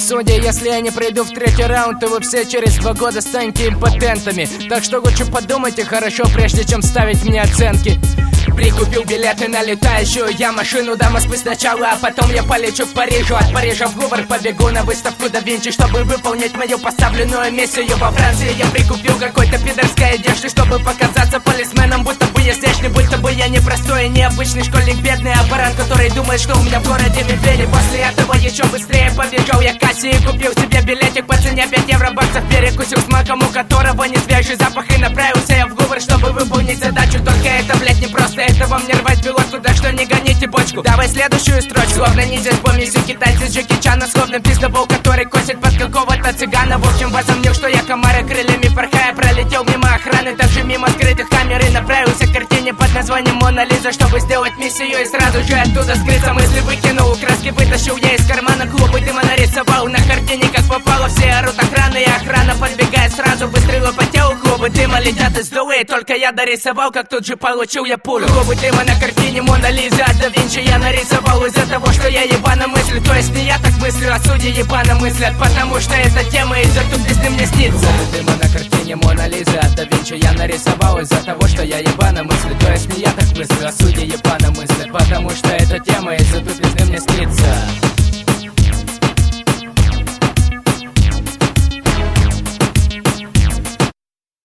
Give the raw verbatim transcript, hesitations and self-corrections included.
правосудия. Если я не пройду в третий раунд, то вы все через два года станете импотентами. Так что лучше подумайте хорошо, прежде чем ставить мне оценки. Прикупил билеты на летающую я машину до Москвы сначала, а потом я полечу в Париж. От Парижа в Лувр побегу на выставку да Винчи, чтобы выполнить мою поставленную миссию. Во Франции я прикупил какой-то пидорской одежды, чтобы показаться полисменом, будто бы я здешний, будто бы я не простой и необычный школьник, бедный аппарат, который думает, что у меня в городе медведи. После этого еще быстрее побежал я к кассе и купил себе билетик по цене пять евро баксов. Перекусил с маком, у которого не свежий запах, и направился я в Лувр, чтобы выполнить задачу. Только это, блядь, не просто, это вам не рвать пилотку, так что не гоните бочку. Давай следующую строчку. Словно ниндзя с помесью китайца с Джеки Чана, словно пиздобол, который косит под какого-то цыгана. В общем, возомнил, что я комара, крыльями порхая пролетел мимо охраны, также мимо скрытых камер, и направился к картине под названием Мона Лиза, чтобы сделать миссию и сразу же оттуда скрыться. Мысли выкинул, краски вытащил я из кармана, клубы дыма нарисовал на картине, как попало. Все орут охраны, и охрана подбегает сразу, выстрелы по телу, клубы дыма летят из дулы. Только я дорисовал, как тут же получил я пулю. Клубы дыма на картине Мона Лиза от да Винчи я нарисовал из-за того, что я ебано мыслю. То есть не я так мыслю, а судьи ебано мыслят, потому что эта тема из-за тупизны мне снится. Клубы дыма на картине Мона Лиза от да Винчи я нарисовал из-за того, что я ебано мыслю. То есть не я так мыслю, а судьи ебано мыслят, потому что эта тема из-за тупизны мне снится.